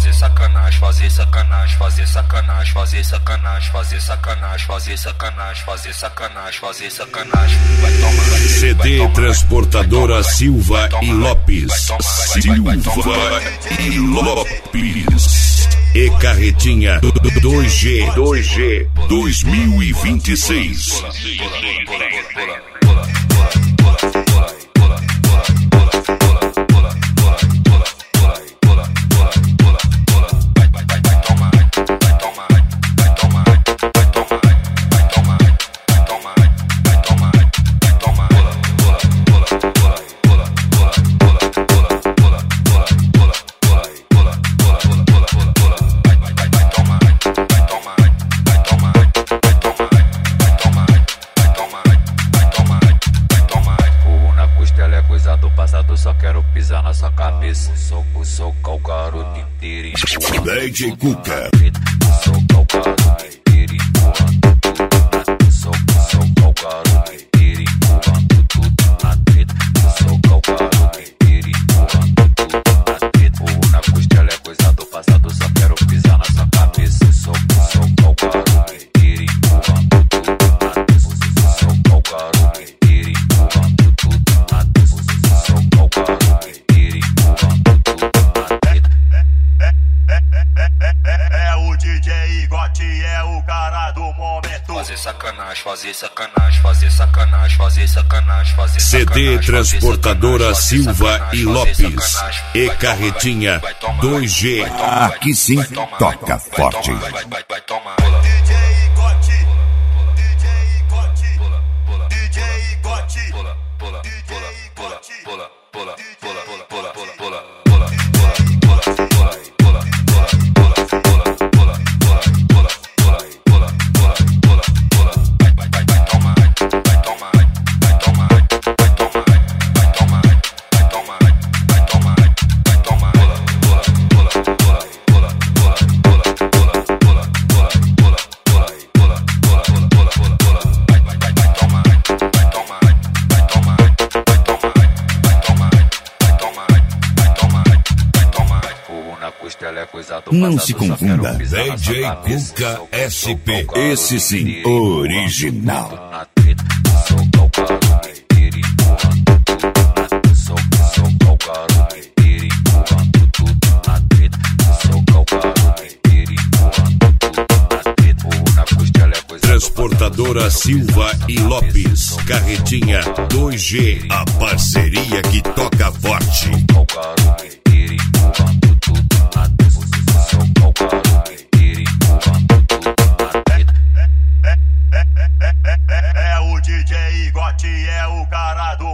fazer sacanagem, fazer sacanagem, fazer sacanagem, fazer sacanagem, fazer sacanagem, fazer sacanagem, fazer sacanagem, fazer sacanagem. Vai tomar. CD Transportadora Silva e Lopes. Silva e Lopes. E Carretinha 2G 2026. Só quero pisar na sua cabeça. Socar o garoto inteiro. DJ Cuca. Socar o garoto inteiro. Socar o garoto inteiro. Empurrando tudo na treta. Socar o garoto inteiro. Empurrando tudo na treta. Porro na costela é coisa do passado. Só quero pisar na sua cabeça. Socar o garoto inteiro. Empurrando tudo na treta. Socar o garoto inteiro. Empurrando tudo na treta. É o DJ Gotti, é o cara do momento. Fazer sacanagem, fazer sacanagem, fazer sacanagem, fazer sacanagem, fazer CD Transportadora Silva e Lopes. E Carretinha 2G. Aqui sim toca forte. Vai tomar. DJ Gotti, DJ Gotti, DJ Gotti, DJ Gotti, Não se confunda. DJ Cuca SP. Esse sim, original. Transportadora Silva e Lopes. Carretinha 2G. A parceria que toca forte. É o DJ Gotti, é o cara do